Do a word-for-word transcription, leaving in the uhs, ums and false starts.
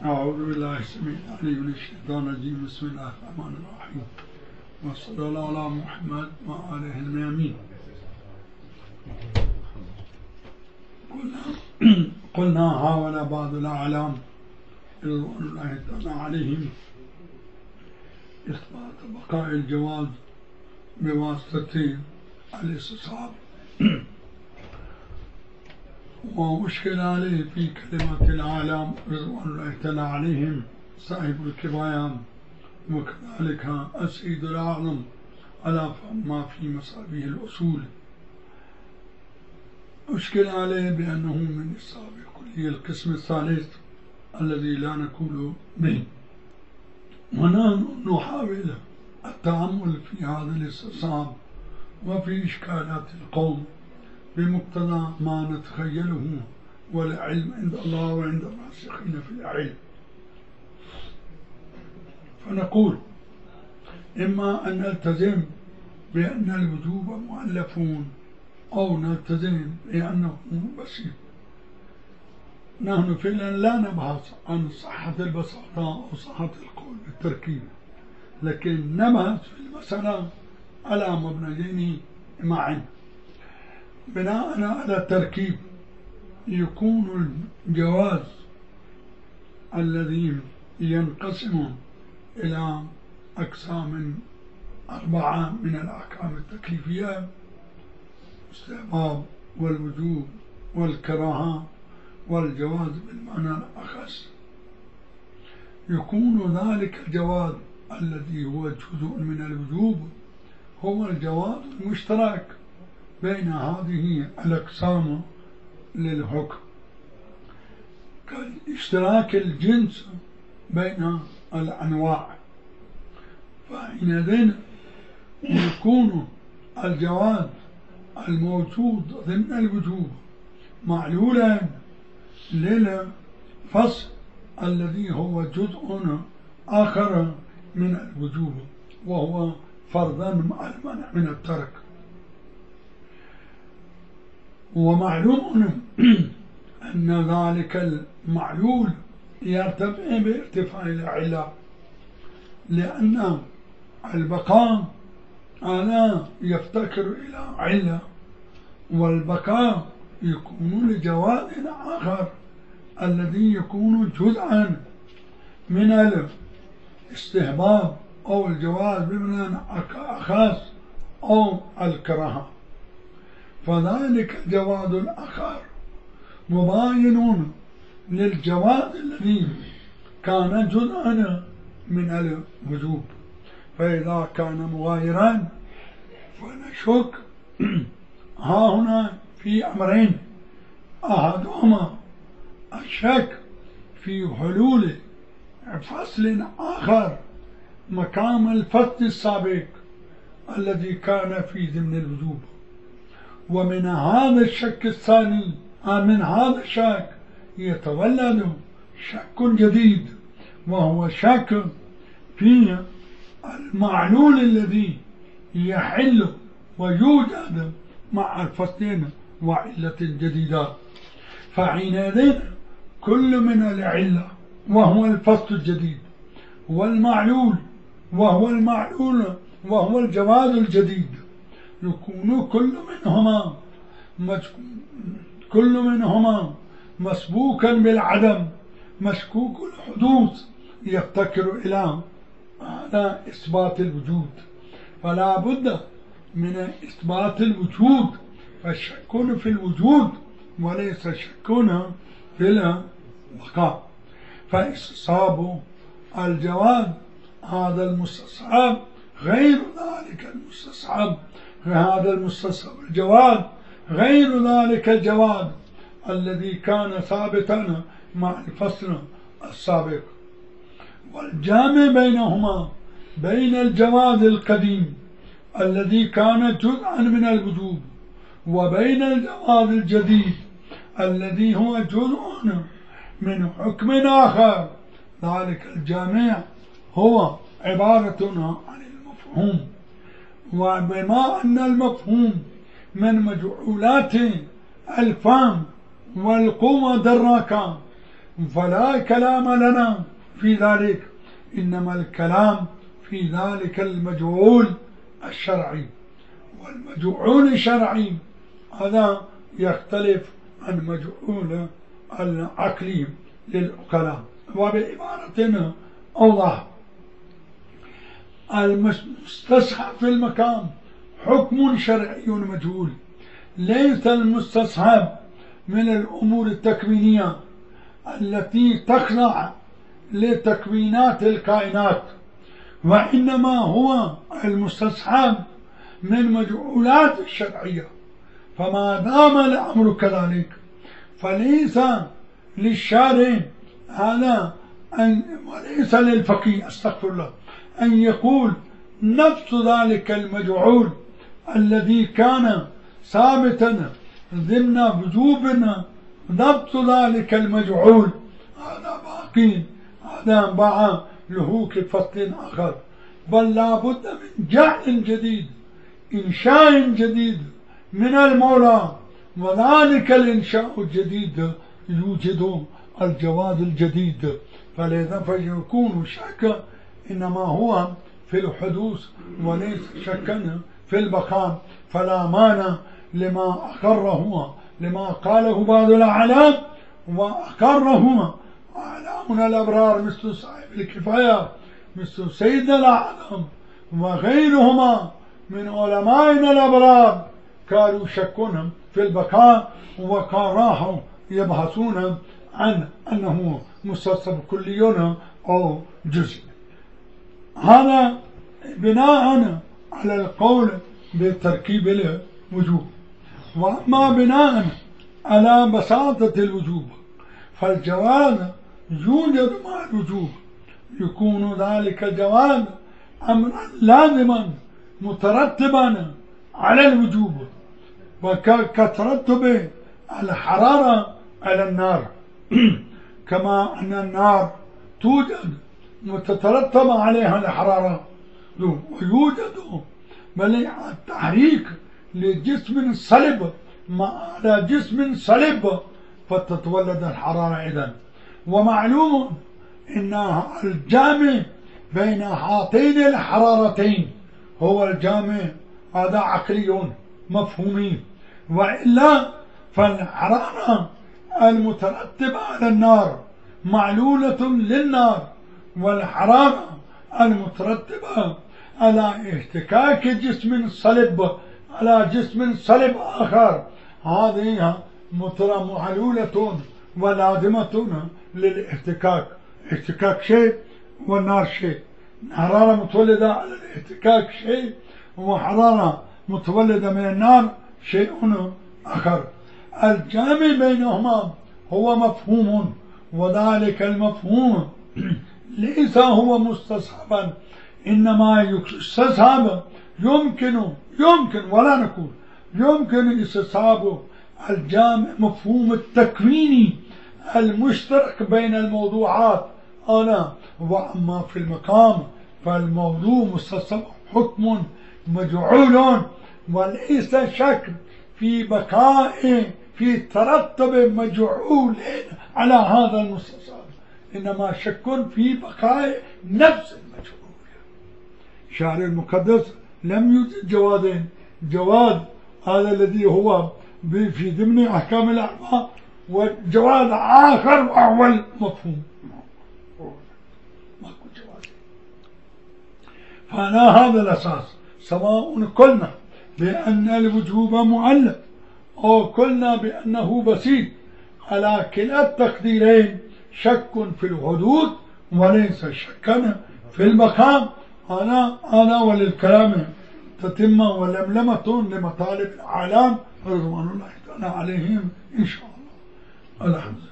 أعوذ بالله السميع العليم من الشيطان الرجيم. بسم الله الرحمن الرحيم، وصلى الله على محمد وآله الميامين. قلنا قلنا حاول بعض الأعلام رضوان الله تعالى عليهم إثبات بقاء الجواز بواسطة الاستصحاب، ومشكل عليه في كلمة الأعلام رضوان الله تعالى عليهم صاحب الكفاية، وكذلك السيد الأعظم على ما في مصابيح الأصول. مشكل عليه بأنه من السابق كلية القسم الثالث الذي لا نقول به، ونحن نحاول التأمل في هذا الاستصحاب وفي إشكالات القوم بمقتضى ما نتخيله، والعلم عند الله وعند الراسخين في العلم. فنقول إما أن نلتزم بأن الوجوب مؤلفون، أو نلتزم بأنه بسيط. نحن فعلا لا نبحث عن صحة البساطة أو صحة القول بالتركيب، لكن نبحث في المسألة على مبنيين معا. بناء على التركيب يكون الجواز الذي ينقسم إلى أقسام أربعة من الأحكام التكليفية: الاستحباب والوجوب والكراهة والجواز بالمعنى الأخص. يكون ذلك الجواز الذي هو جزء من الوجوب هو الجواز المشترك بين هذه الأقسام للحكم، كاشتراك الجنس بين الأنواع. فحينئذ يكون الجواز الموجود ضمن الوجوب معلولا للفصل الذي هو جزء آخر من الوجوب، وهو فرضا مع المنع من الترك. ومعلوم أن ذلك المعلول يرتفع بارتفاع العلة، لأن البقاء أنا يفتكر إلى علة، والبقاء يكون لجواز آخر الذي يكون جزءا من الاستحباب أو الجواز بمعنى أخص أو الكراهة. فذلك الجواز الآخر مباين للجواز الذي كان جزءا من الوجوب. فإذا كان مغايرا فنشك ها هنا في أمرين: أحدهما الشك في حلول فصل آخر مقام الفصل السابق الذي كان في ضمن الوجوب، ومن هذا الشك الثاني من هذا الشك يتولد شك جديد، وهو شك في المعلول الذي يحل ويوجد مع الفصلين وعلة جديدة. فحينئذ كل من العلة وهو الفصل الجديد، والمعلول وهو المعلول وهو الجواز الجديد، يكون كل منهما كل منهما مسبوكا بالعدم مشكوك الحدوث، يفتكر إلى على إثبات الوجود. فلا بد من إثبات الوجود، فالشك في الوجود وليس شك في البقاء. فاستصحاب الجواز هذا المستصحب غير ذلك المستصحب، هذا المستصحب الجواز غير ذلك الجواز الذي كان ثابتا مع الفصل السابق. والجامع بينهما بين الجواز القديم الذي كان جزءا من الوجوب وبين الجواز الجديد الذي هو جزء من حكم آخر، ذلك الجامع هو عبارة عن المفهوم. وبما أن المفهوم من مجعولات الفهم والقوة دراكة، فلا كلام لنا في ذلك، إنما الكلام في ذلك المجعول الشرعي، والمجعول الشرعي هذا يختلف عن مجعول العقلي للعقلاء. وبعبارة أوضح، المستصحب في المقام حكم شرعي مجهول، ليس المستصحب من الأمور التكوينية التي تخضع لتكوينات الكائنات، وإنما هو المستصحب من مجعولات الشرعية. فما دام الأمر كذلك فليس للشارع هذا أن وليس للفقيه استغفر الله أن يقول نفس ذلك المجعول الذي كان ثابتا ضمن وجوبنا، نفس ذلك المجعول هذا باقي، هذا باع له كفصل آخر، بل لا بد من جعل جديد، إنشاء جديد من المولى، وذلك الإنشاء الجديد يوجد الجواز الجديد. فلذا فيكون شك إنما هو في الحدوث وليس شكا في البقاء، فلا مانع لما أقره لما قاله بعض الأعلام وأقره أعلامنا الأبرار مثل صاحب الكفاية مثل سيدنا الأعظم وغيرهما من علمائنا الأبرار، كانوا يشكون في البقاء وكانوا يبحثون عن أنه مستصحب كلي أو جزء. هذا بناء على القول بتركيب الوجوب. وأما بناء على بساطة الوجوب فالجواز يوجد مع الوجوب، يكون ذلك الجواز أمرا لازما مترتبا على الوجوب، وكترتب الحرارة على النار كما أن النار توجد وتترتب عليها الحرارة، ويوجد بل التحريك لجسم صلب على جسم صلب فتتولد الحرارة إذن. ومعلوم أن الجامع بين هاتين الحرارتين هو الجامع هذا عقلي مفهومي، وإلا فالحرارة المترتبة على النار معلولة للنار، والحرارة المترتبة على احتكاك جسم صلب على جسم صلب آخر هذه معلولة ولازمة للاحتكاك، احتكاك شيء والنار شيء، حرارة متولدة على الاحتكاك شيء وحرارة متولدة من النار شيء آخر. الجامع بينهما هو مفهوم، وذلك المفهوم ليس هو مستصحبا، إنما يستصحب يمكن يمكن ولا نقول يمكن استصحاب الجامع مفهوم التكويني المشترك بين الموضوعات. أنا وأما في المقام فالموضوع مستصحب حكم مجعول، وليس شك في بقاء في ترتب مجعول على هذا المستصحب، إنما شك في بقاء نفس المجعول. الشعر المقدس لم يوجد جوادين، جواد هذا الذي هو في ضمن أحكام الأربعة، وجواد آخر وهو المفهوم، ماكو جوادين. فعلى هذا الأساس سواء قلنا بأن الوجوب معلق أو قلنا بأنه بسيط، على كلا التقديرين شك في الحدود وليس شكا في المقام. أنا أنا وللكلام تتمة ولملمة لمطالب الأعلام رضوان الله تعالى عليهم إن شاء الله. الحمد لله.